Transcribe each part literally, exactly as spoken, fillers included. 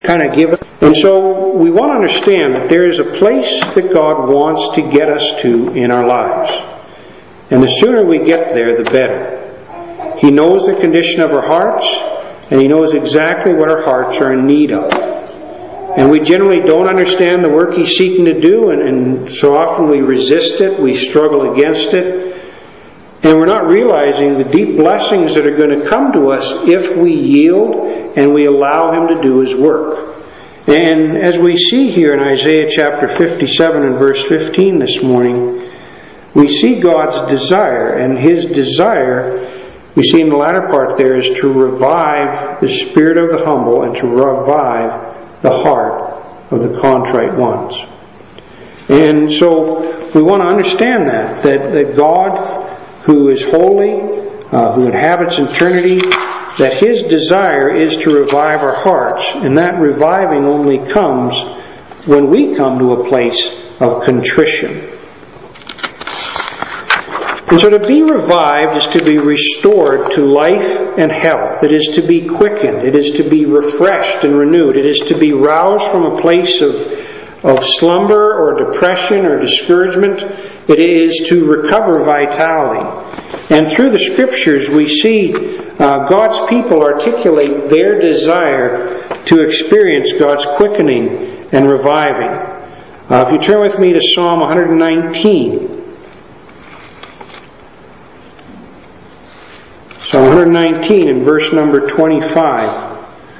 kind of give it. And so we want to understand that there is a place that God wants to get us to in our lives. And the sooner we get there, the better. He knows the condition of our hearts, and He knows exactly what our hearts are in need of. And we generally don't understand the work He's seeking to do, and, and so often we resist it, we struggle against it, and we're not realizing the deep blessings that are going to come to us if we yield and we allow Him to do His work. And as we see here in Isaiah chapter fifty-seven and verse fifteen this morning, we see God's desire, and His desire, we see in the latter part there, is to revive the spirit of the humble and to revive the heart of the contrite ones. And so we want to understand that, that, that God, who is holy, uh, who inhabits eternity, that His desire is to revive our hearts, and that reviving only comes when we come to a place of contrition. And so to be revived is to be restored to life and health. It is to be quickened. It is to be refreshed and renewed. It is to be roused from a place of, of slumber or depression or discouragement. It is to recover vitality. And through the Scriptures we see uh, God's people articulate their desire to experience God's quickening and reviving. Uh, if you turn with me to Psalm one nineteen. Psalm one nineteen and verse number twenty-five.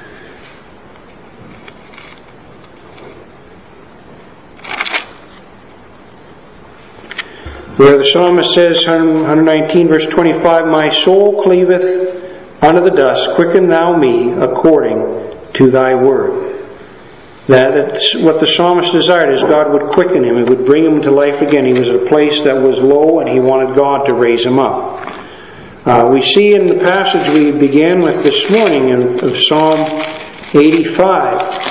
Where the psalmist says, one nineteen verse twenty-five, "My soul cleaveth unto the dust, quicken thou me according to thy word." That's what the psalmist desired, is God would quicken him. He would bring him to life again. He was at a place that was low, and he wanted God to raise him up. Uh, we see in the passage we began with this morning in, of Psalm eighty-five.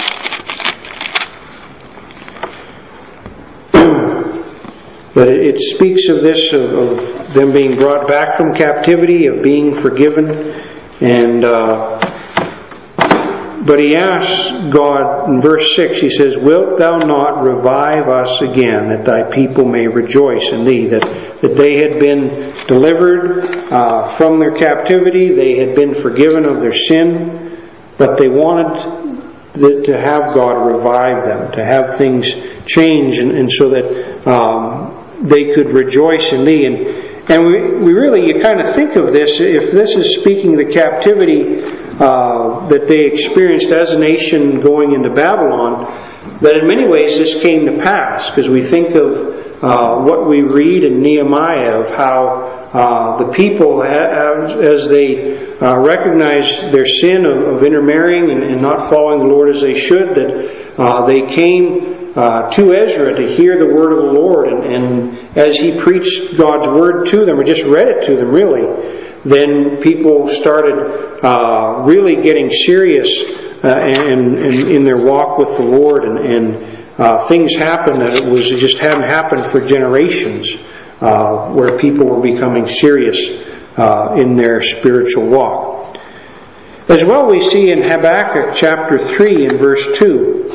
But it, it speaks of this, of, of them being brought back from captivity, of being forgiven. And uh, but he asks God in verse six, he says, "Wilt thou not revive us again, that thy people may rejoice in thee?" That, that they had been delivered uh, from their captivity, they had been forgiven of their sin, but they wanted the, to have God revive them, to have things change, and, and so that um, they could rejoice in thee. And, and we, we really, you kind of think of this, if this is speaking the captivity uh, that they experienced as a nation going into Babylon, that in many ways this came to pass, because we think of uh, what we read in Nehemiah of how uh, the people, as they uh, recognized their sin of, of intermarrying and, and not following the Lord as they should, that uh, they came uh, to Ezra to hear the word of the Lord, and, and as he preached God's word to them, or just read it to them really, then people started uh, really getting serious uh, in, in, in their walk with the Lord, and, and uh, things happened that it was it just hadn't happened for generations, uh, where people were becoming serious uh, in their spiritual walk. As well, we see in Habakkuk chapter three and verse two.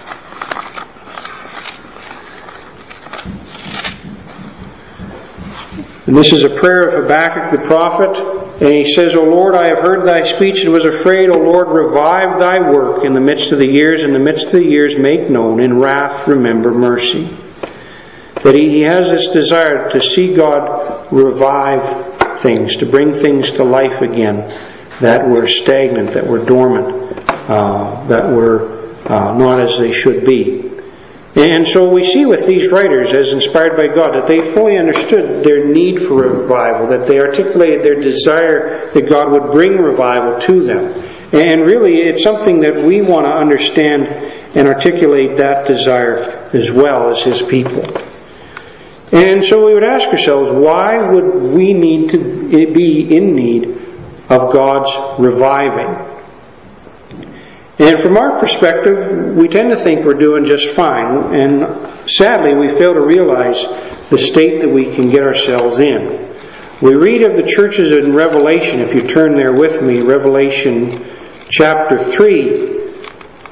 And this is a prayer of Habakkuk the prophet. And he says, "O Lord, I have heard thy speech and was afraid. O Lord, revive thy work in the midst of the years. In the midst of the years make known. In wrath remember mercy." That he, he has this desire to see God revive things, to bring things to life again that were stagnant, that were dormant, uh, that were uh, not as they should be. And so we see with these writers, as inspired by God, that they fully understood their need for revival, that they articulated their desire that God would bring revival to them. And really, it's something that we want to understand and articulate that desire as well as His people. And so we would ask ourselves, why would we need to be in need of God's reviving? And from our perspective, we tend to think we're doing just fine. And sadly, we fail to realize the state that we can get ourselves in. We read of the churches in Revelation, if you turn there with me, Revelation chapter three.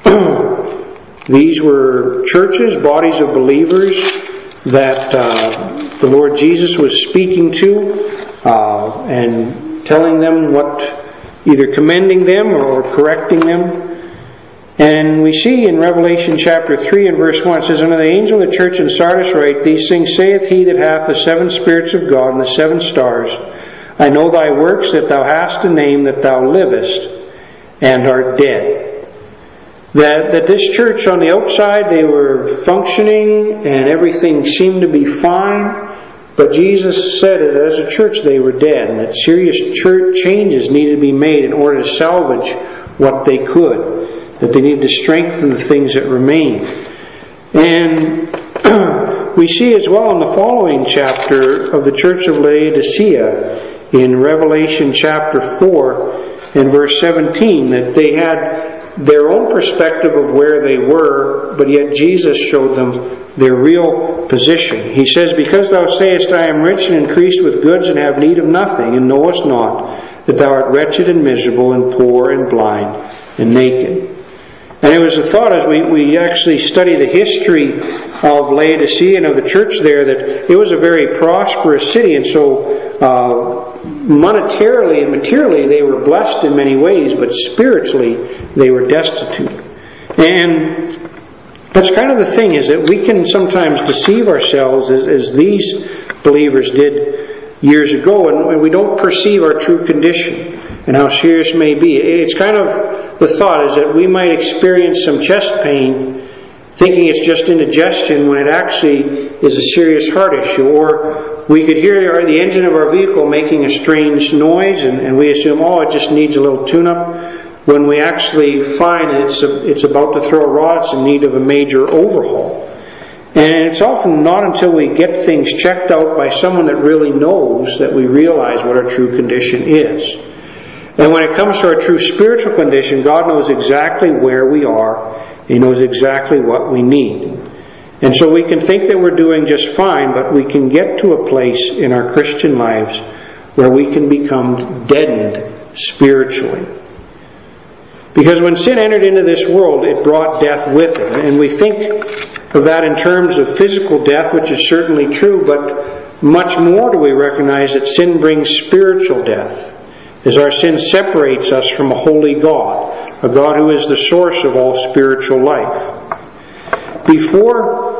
These were churches, bodies of believers that uh, the Lord Jesus was speaking to uh, and telling them what, either commending them or correcting them. And we see in Revelation chapter three and verse one, it says, "Unto the angel of the church in Sardis write, These things saith he that hath the seven spirits of God and the seven stars. I know thy works, that thou hast a name, that thou livest, and art dead." That, that this church on the outside, they were functioning and everything seemed to be fine, but Jesus said that as a church they were dead, and that serious church changes needed to be made in order to salvage what they could, that they needed to strengthen the things that remained. And we see as well in the following chapter of the church of Laodicea, in Revelation chapter four and verse seventeen, that they had their own perspective of where they were, but yet Jesus showed them their real position. He says, "Because thou sayest, I am rich and increased with goods and have need of nothing, and knowest not that thou art wretched and miserable and poor and blind and naked." And it was a thought as we, we actually study the history of Laodicea and of the church there, that it was a very prosperous city, and so uh, monetarily and materially they were blessed in many ways, but spiritually they were destitute. And that's kind of the thing, is that we can sometimes deceive ourselves as, as these believers did years ago, and, and we don't perceive our true condition and how serious it may be. It's kind of the thought is that we might experience some chest pain thinking it's just indigestion when it actually is a serious heart issue. Or we could hear the engine of our vehicle making a strange noise and, and we assume, oh, it just needs a little tune-up, when we actually find it's, a, it's about to throw a rod, it's in need of a major overhaul. And it's often not until we get things checked out by someone that really knows that we realize what our true condition is. And when it comes to our true spiritual condition, God knows exactly where we are. He knows exactly what we need. And so we can think that we're doing just fine, but we can get to a place in our Christian lives where we can become deadened spiritually. Because when sin entered into this world, it brought death with it. And we think of that in terms of physical death, which is certainly true, but much more do we recognize that sin brings spiritual death, as our sin separates us from a holy God, a God who is the source of all spiritual life. Before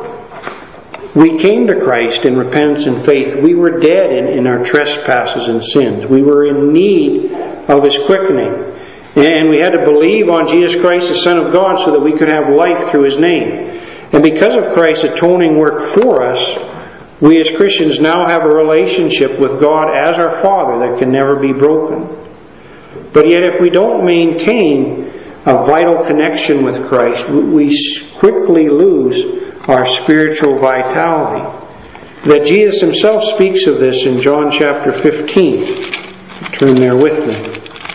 we came to Christ in repentance and faith, we were dead in, in our trespasses and sins. We were in need of His quickening. And we had to believe on Jesus Christ, the Son of God, so that we could have life through His name. And because of Christ's atoning work for us, we as Christians now have a relationship with God as our Father that can never be broken. But yet if we don't maintain a vital connection with Christ, we quickly lose our spiritual vitality. That Jesus Himself speaks of this in John chapter fifteen. Turn there with me.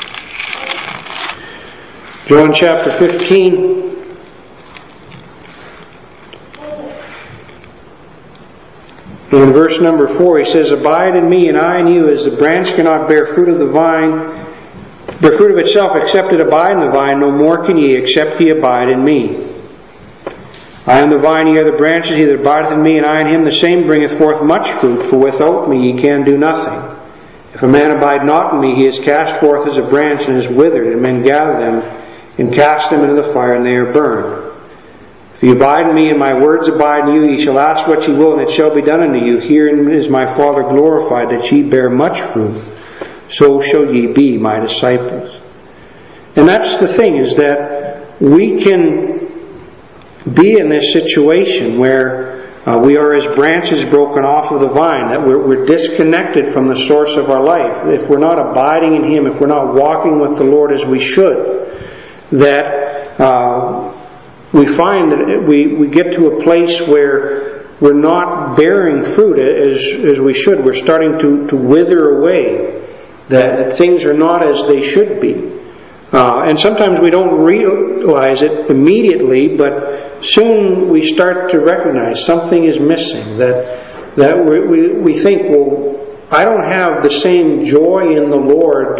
John chapter fifteen. In verse number four, He says, "Abide in me and I in you, as the branch cannot bear fruit of the vine, bear fruit of itself, except it abide in the vine, no more can ye, except ye abide in me. I am the vine, ye are the branches, he that abideth in me, and I in him, the same bringeth forth much fruit, for without me ye can do nothing. If a man abide not in me, he is cast forth as a branch and is withered, and men gather them and cast them into the fire, and they are burned. If ye abide in me, and my words abide in you, ye shall ask what ye will, and it shall be done unto you. Herein is my Father glorified, that ye bear much fruit. So shall ye be my disciples." And that's the thing, is that we can be in this situation where uh, we are as branches broken off of the vine, that we're, we're disconnected from the source of our life. If we're not abiding in Him, if we're not walking with the Lord as we should, that uh, we find that we, we get to a place where we're not bearing fruit as, as we should. We're starting to, to wither away. That, that things are not as they should be. Uh, and sometimes we don't realize it immediately, but soon we start to recognize something is missing. That that we, we, we think, well, I don't have the same joy in the Lord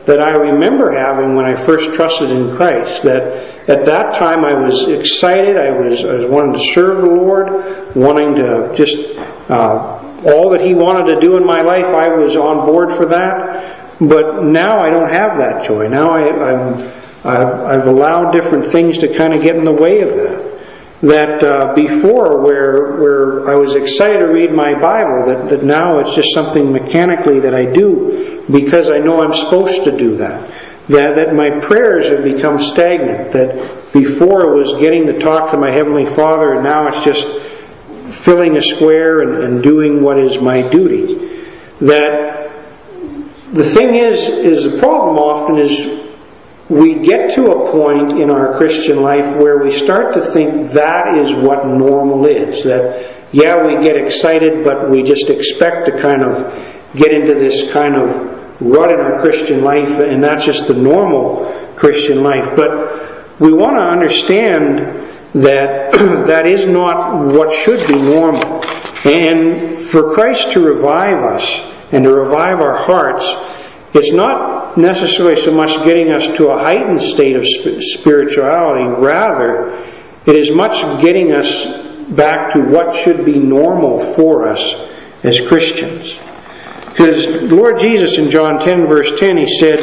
that I remember having when I first trusted in Christ. That at that time I was excited, I was, I was wanting to serve the Lord, wanting to just, uh, all that He wanted to do in my life, I was on board for that. But now I don't have that joy. Now I, I'm, I've, I've allowed different things to kind of get in the way of that. That uh, before, where where I was excited to read my Bible, that, that now it's just something mechanically that I do because I know I'm supposed to do that. That that my prayers have become stagnant. That before it was getting to talk to my Heavenly Father, and now it's just filling a square and, and doing what is my duty. That the thing is, is the problem often is, we get to a point in our Christian life where we start to think that is what normal is. That, yeah, we get excited, but we just expect to kind of get into this kind of rut in our Christian life, and that's just the normal Christian life. But we want to understand that that is not what should be normal. And for Christ to revive us and to revive our hearts, it's not necessarily so much getting us to a heightened state of spirituality. Rather, it is much getting us back to what should be normal for us as Christians. Because Lord Jesus in John ten verse ten, He said,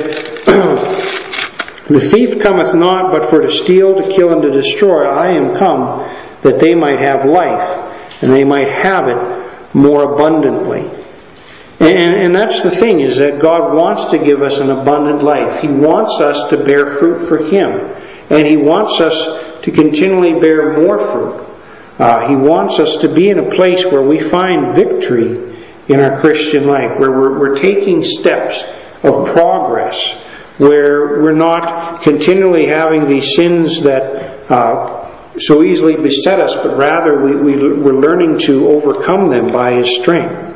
"The thief cometh not but for to steal, to kill, and to destroy. I am come that they might have life, and they might have it more abundantly." And, and that's the thing, is that God wants to give us an abundant life. He wants us to bear fruit for Him. And He wants us to continually bear more fruit. Uh, he wants us to be in a place where we find victory in our Christian life, where we're, we're taking steps of progress, where we're not continually having these sins that uh, so easily beset us, but rather we, we, we're learning to overcome them by His strength.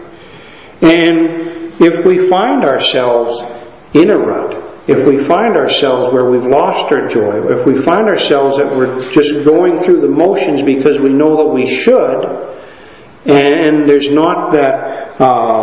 And if we find ourselves in a rut, if we find ourselves where we've lost our joy, if we find ourselves that we're just going through the motions because we know that we should, and there's not that uh,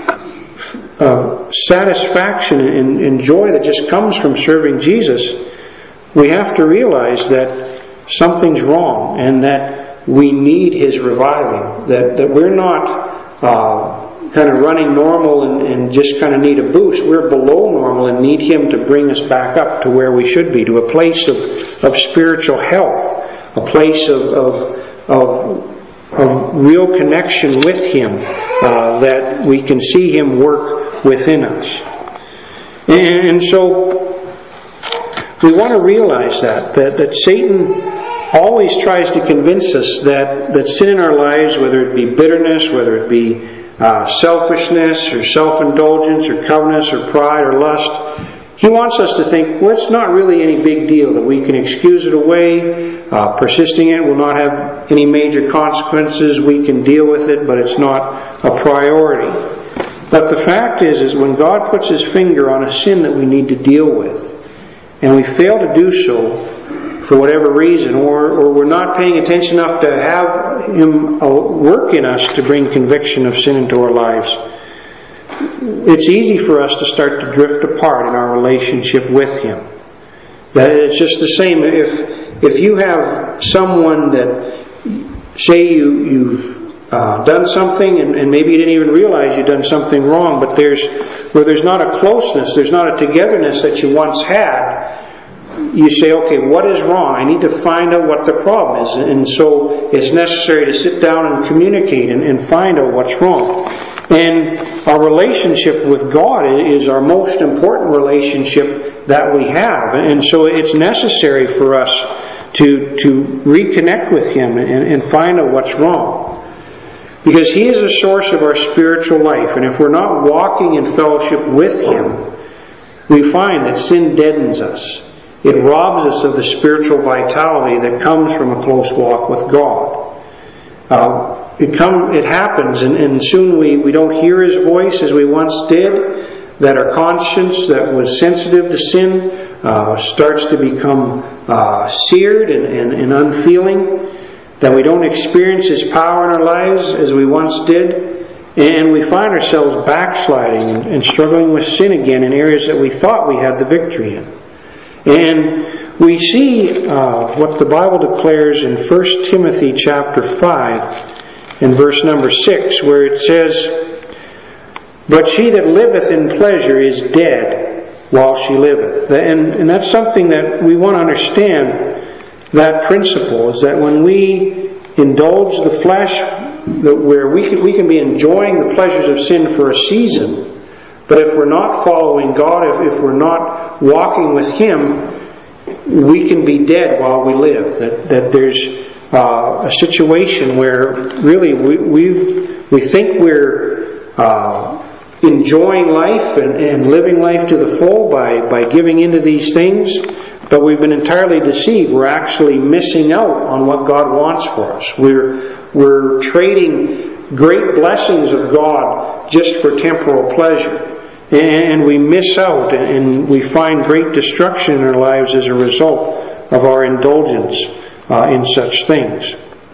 uh, satisfaction and, and joy that just comes from serving Jesus, we have to realize that something's wrong and that we need His reviving, that, that we're not uh, kind of running normal and, and just kind of need a boost. We're below normal and need Him to bring us back up to where we should be, to a place of, of spiritual health, a place of, of, of, of real connection with Him, uh, that we can see Him work within us. And, and so we want to realize that, that, that Satan always tries to convince us that, that sin in our lives, whether it be bitterness, whether it be Uh, selfishness or self-indulgence or covetousness or pride or lust, he wants us to think, well, it's not really any big deal, that we can excuse it away, uh, persisting in it will not have any major consequences, we can deal with it, but it's not a priority. But the fact is, is when God puts His finger on a sin that we need to deal with, and we fail to do so for whatever reason, or, or we're not paying attention enough to have Him work in us to bring conviction of sin into our lives, it's easy for us to start to drift apart in our relationship with Him. That it's just the same. If if you have someone that, say you, you've uh, done something and, and maybe you didn't even realize you'd done something wrong, but there's where there's not a closeness, there's not a togetherness that you once had, you say, okay, what is wrong? I need to find out what the problem is. And so it's necessary to sit down and communicate and, and find out what's wrong. And our relationship with God is our most important relationship that we have. And so it's necessary for us to, to reconnect with Him and, and find out what's wrong. Because He is the source of our spiritual life. And if we're not walking in fellowship with Him, we find that sin deadens us. It robs us of the spiritual vitality that comes from a close walk with God. Uh, it come, it happens, and, and soon we, we don't hear His voice as we once did. That our conscience that was sensitive to sin uh, starts to become uh, seared and, and, and unfeeling. That we don't experience His power in our lives as we once did. and we find ourselves backsliding and, and struggling with sin again in areas that we thought we had the victory in. And we see uh, what the Bible declares in First Timothy chapter five and verse number six, where it says, "But she that liveth in pleasure is dead while she liveth." And, and that's something that we want to understand, that principle, is that when we indulge the flesh, that where we can, we can be enjoying the pleasures of sin for a season, but if we're not following God, if, if we're not walking with Him, we can be dead while we live. That, that there's uh, a situation where really we we've, we think we're uh, enjoying life and, and living life to the full by, by giving into these things, but we've been entirely deceived. We're actually missing out on what God wants for us. We're we're trading great blessings of God just for temporal pleasure. And we miss out, and we find great destruction in our lives as a result of our indulgence uh, in such things.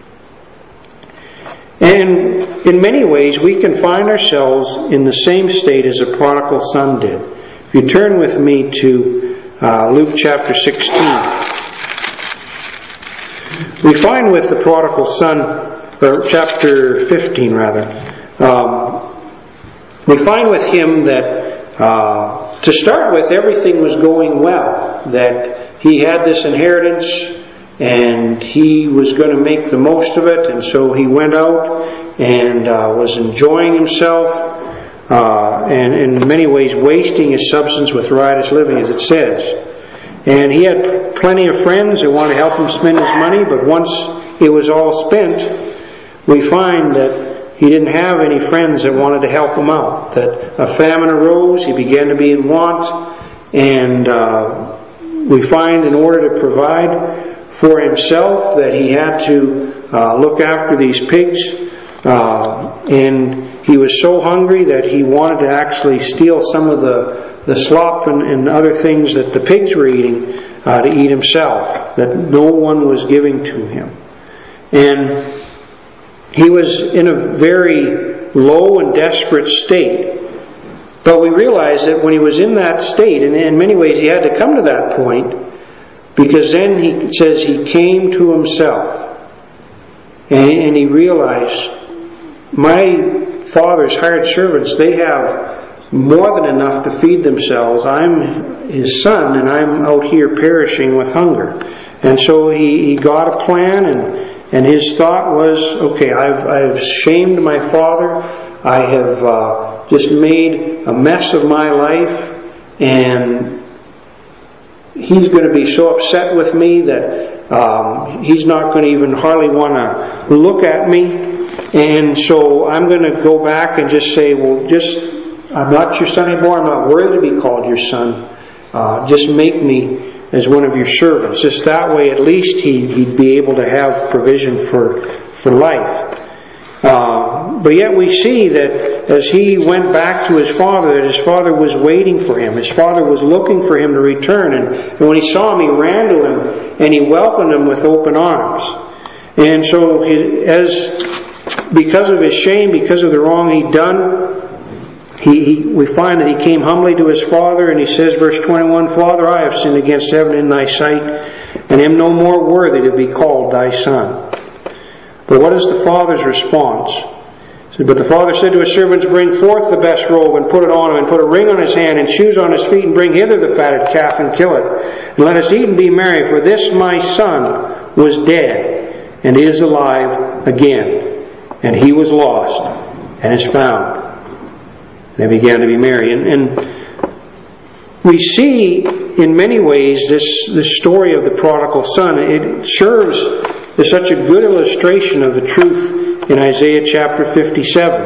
And in many ways, we can find ourselves in the same state as a prodigal son did. If you turn with me to uh, Luke chapter sixteen, we find with the prodigal son, or chapter fifteen rather, um, we find with him that Uh, to start with, everything was going well. That he had this inheritance and he was going to make the most of it, and so he went out and uh, was enjoying himself uh, and in many ways wasting his substance with riotous living, as it says. And he had plenty of friends that wanted to help him spend his money, but once it was all spent, we find that he didn't have any friends that wanted to help him out. That a famine arose, he began to be in want, and uh, we find in order to provide for himself that he had to uh, look after these pigs, uh, and he was so hungry that he wanted to actually steal some of the, the slop and, and other things that the pigs were eating uh, to eat himself, that no one was giving to him. And he was in a very low and desperate state. But we realize that when he was in that state, and in many ways he had to come to that point, because then he says he came to himself. And, and he realized, my father's hired servants, they have more than enough to feed themselves. I'm his son, and I'm out here perishing with hunger. And so he, he got a plan, and And his thought was, okay, I've, I've shamed my father. I have uh, just made a mess of my life. And he's going to be so upset with me that um, he's not going to even hardly want to look at me. And so I'm going to go back and just say, well, just, I'm not your son anymore. I'm not worthy to be called your son. Uh, just make me as one of your servants. Just that way, at least he, he'd be able to have provision for for life. Uh, but yet we see that as he went back to his father, that his father was waiting for him. His father was looking for him to return. And, and when he saw him, he ran to him and he welcomed him with open arms. And so he, as because of his shame, because of the wrong he'd done, He, he, we find that he came humbly to his father, and he says, verse twenty-one, "Father, I have sinned against heaven in thy sight, and am no more worthy to be called thy son." But what is the father's response? But the father said to his servants, "Bring forth the best robe, and put it on him, and put a ring on his hand, and shoes on his feet, and bring hither the fatted calf, and kill it. And let us eat and be merry, for this my son was dead, and is alive again. And he was lost, and is found." They began to be merry. And, and we see in many ways this, this story of the prodigal son. It serves as such a good illustration of the truth in Isaiah chapter fifty-seven.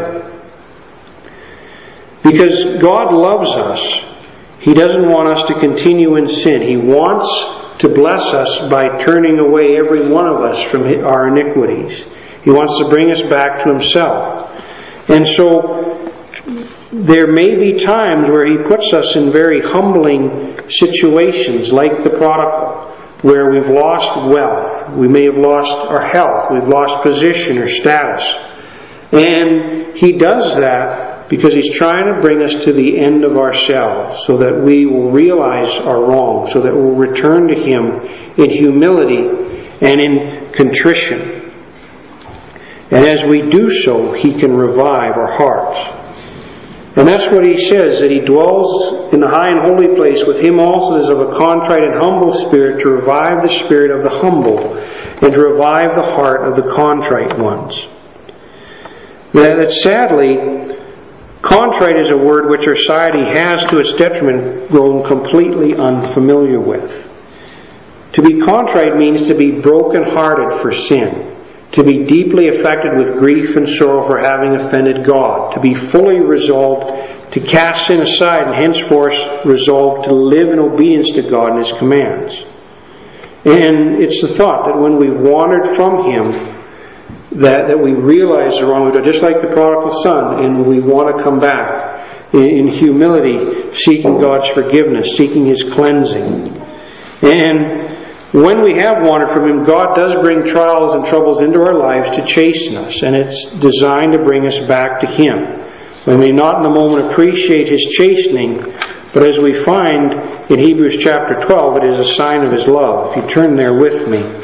Because God loves us, He doesn't want us to continue in sin. He wants to bless us by turning away every one of us from our iniquities. He wants to bring us back to Himself. And so there may be times where He puts us in very humbling situations, like the prodigal, where we've lost wealth. We may have lost our health. We've lost position or status. And He does that because He's trying to bring us to the end of ourselves so that we will realize our wrong, so that we'll return to Him in humility and in contrition. And as we do so, He can revive our hearts. And that's what He says, that He dwells in the high and holy place. With Him also is of a contrite and humble spirit, to revive the spirit of the humble and to revive the heart of the contrite ones. That sadly, contrite is a word which our society has, to its detriment, grown completely unfamiliar with. To be contrite means to be broken-hearted for sin, to be deeply affected with grief and sorrow for having offended God, to be fully resolved to cast sin aside and henceforth resolved to live in obedience to God and His commands. And it's the thought that when we've wandered from Him, that, that we realize the wrong we've done, just like the prodigal son, and we want to come back in, in humility, seeking God's forgiveness, seeking His cleansing. And when we have wandered from Him, God does bring trials and troubles into our lives to chasten us, and it's designed to bring us back to Him. We may not in the moment appreciate His chastening, but as we find in Hebrews chapter twelve, it is a sign of His love. If you turn there with me.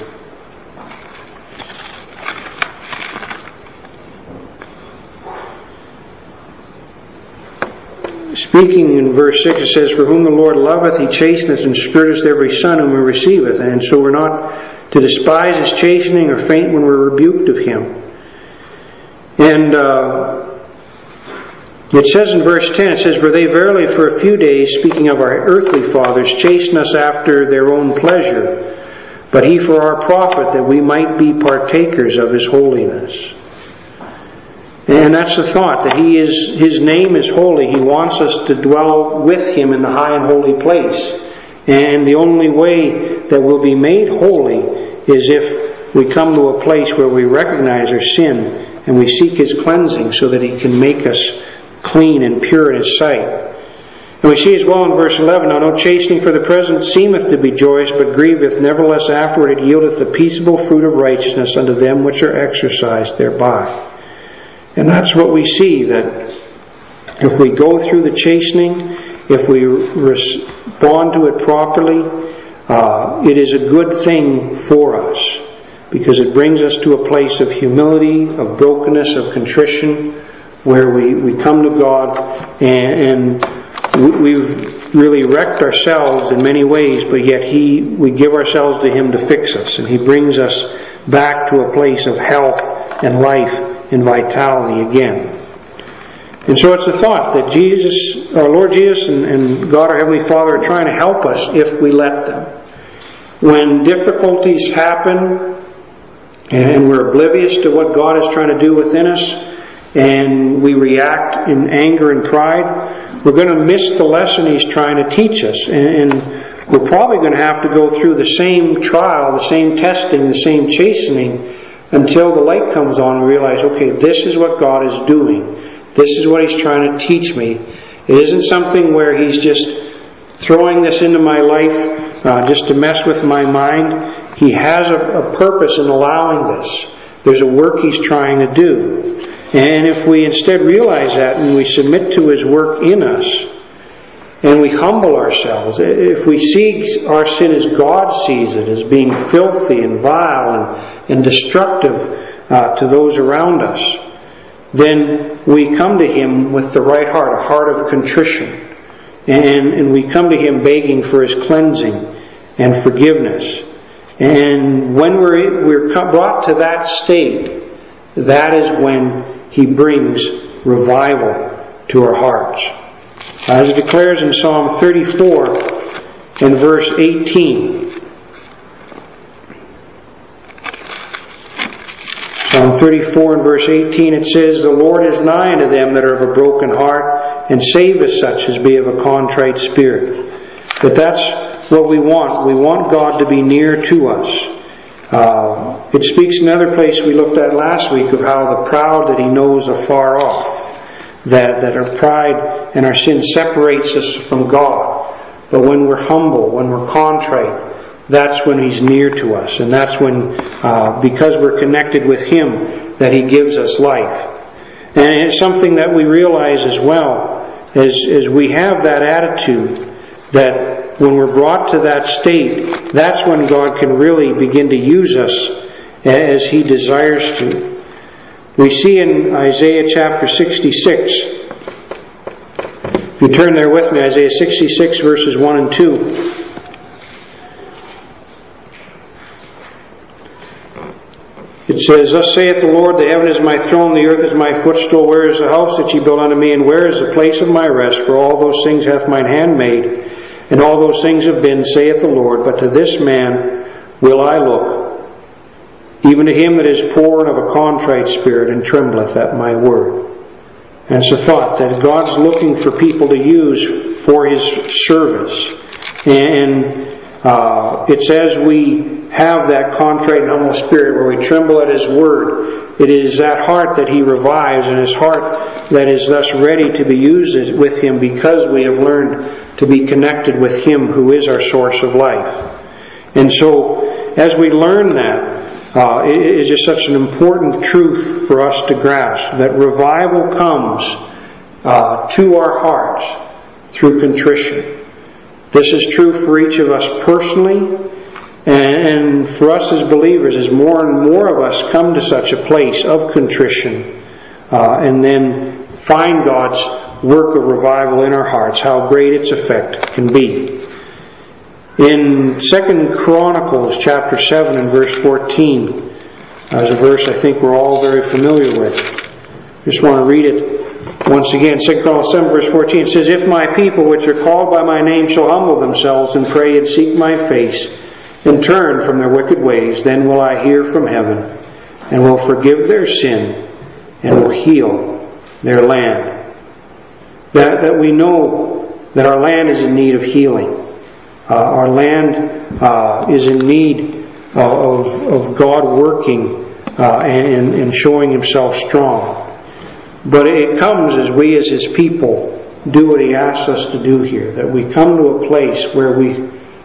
Speaking in verse six, it says, "For whom the Lord loveth, He chasteneth, and scourgeth every son whom He receiveth." And so we're not to despise His chastening or faint when we're rebuked of Him. And uh, it says in verse ten, it says, "For they verily for a few days," speaking of our earthly fathers, "chasten us after their own pleasure, but He for our profit, that we might be partakers of His holiness." And that's the thought, that He is, His name is holy. He wants us to dwell with Him in the high and holy place. And the only way that we'll be made holy is if we come to a place where we recognize our sin and we seek His cleansing so that He can make us clean and pure in His sight. And we see as well in verse eleven, "Now no chastening for the present seemeth to be joyous, but grieveth. Nevertheless afterward it yieldeth the peaceable fruit of righteousness unto them which are exercised thereby." And that's what we see, that if we go through the chastening, if we respond to it properly, uh, it is a good thing for us, because it brings us to a place of humility, of brokenness, of contrition, where we, we come to God and, and we've really wrecked ourselves in many ways, but yet He, we give ourselves to Him to fix us, and He brings us back to a place of health and life and vitality again. And so it's a thought that Jesus, our Lord Jesus and, and God our Heavenly Father are trying to help us if we let them. When difficulties happen and we're oblivious to what God is trying to do within us, and we react in anger and pride, we're going to miss the lesson He's trying to teach us. And, and we're probably going to have to go through the same trial, the same testing, the same chastening, until the light comes on and we realize, okay, this is what God is doing. This is what He's trying to teach me. It isn't something where He's just throwing this into my life uh, just to mess with my mind. He has a, a purpose in allowing this. There's a work He's trying to do. And if we instead realize that and we submit to His work in us, and we humble ourselves, if we see our sin as God sees it, as being filthy and vile and, and destructive uh, to those around us, then we come to Him with the right heart, a heart of contrition. And, and we come to Him begging for His cleansing and forgiveness. And when we're, we're brought to that state, that is when He brings revival to our hearts. As it declares in Psalm thirty-four and verse eighteen. Psalm thirty-four and verse eighteen, it says, "The Lord is nigh unto them that are of a broken heart, and saveth such as be of a contrite spirit." But that's what we want. We want God to be near to us. Uh, it speaks in another place we looked at last week of how the proud that He knows afar off. That, that our pride and our sin separates us from God. But when we're humble, when we're contrite, that's when He's near to us. And that's when, uh, because we're connected with Him, that He gives us life. And it's something that we realize as well, as, as we have that attitude, that when we're brought to that state, that's when God can really begin to use us as He desires to. We see in Isaiah chapter sixty-six, if you turn there with me, Isaiah sixty-six verses one and two. It says, Thus saith the Lord, the heaven is my throne, the earth is my footstool. Where is the house that ye built unto me, and where is the place of my rest? For all those things hath mine hand made, and all those things have been, saith the Lord. But to this man will I look, even to him that is poor and of a contrite spirit, and trembleth at my word. And it's a thought that God's looking for people to use for His service. And uh, it's as we have that contrite and humble spirit where we tremble at His word, it is that heart that He revives, and His heart that is thus ready to be used with Him, because we have learned to be connected with Him who is our source of life. And so as we learn that, Uh, it is just such an important truth for us to grasp, that revival comes uh, to our hearts through contrition. This is true for each of us personally, and, and for us as believers, as more and more of us come to such a place of contrition, uh, and then find God's work of revival in our hearts, how great its effect can be. In Second Chronicles chapter seven and verse fourteen, there's a verse I think we're all very familiar with. Just want to read it once again. Second Chronicles seven verse fourteen, it says, If my people which are called by my name shall humble themselves and pray and seek my face and turn from their wicked ways, then will I hear from heaven and will forgive their sin and will heal their land. That, that we know that our land is in need of healing. Uh, our land uh, is in need uh, of, of God working uh, and, and showing Himself strong. But it comes as we as His people do what He asks us to do here. That we come to a place where we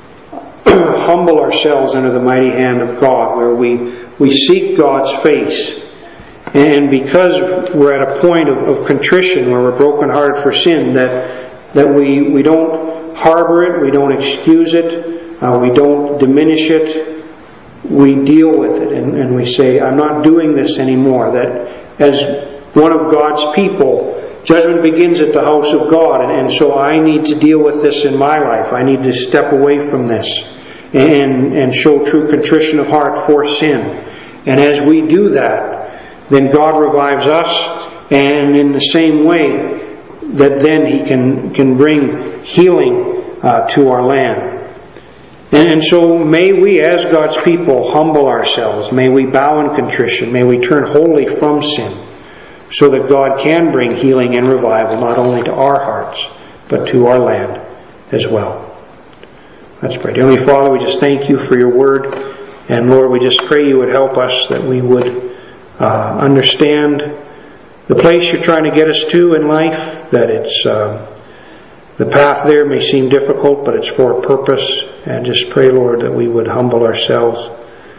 humble ourselves under the mighty hand of God. Where we, we seek God's face. And because we're at a point of, of contrition, where we're brokenhearted for sin, that, that we, we don't harbor it, we don't excuse it, uh, we don't diminish it, we deal with it, and, and we say, I'm not doing this anymore. That as one of God's people, judgment begins at the house of God, and, and so I need to deal with this in my life. I need to step away from this and, and show true contrition of heart for sin. And as we do that, then God revives us, and in the same way, that then He can, can bring healing uh, to our land. And, and so may we as God's people humble ourselves. May we bow in contrition. May we turn wholly from sin, so that God can bring healing and revival not only to our hearts, but to our land as well. Let's pray. Dear Heavenly Father, we just thank You for Your word. And Lord, we just pray You would help us, that we would uh, understand the place You're trying to get us to in life, that it's uh, the path there may seem difficult, but it's for a purpose. And just pray, Lord, that we would humble ourselves,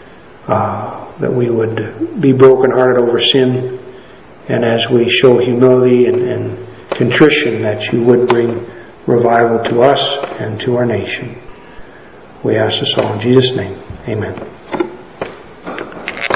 uh, that we would be brokenhearted over sin, and as we show humility and, and contrition, that You would bring revival to us and to our nation. We ask this all in Jesus' name. Amen.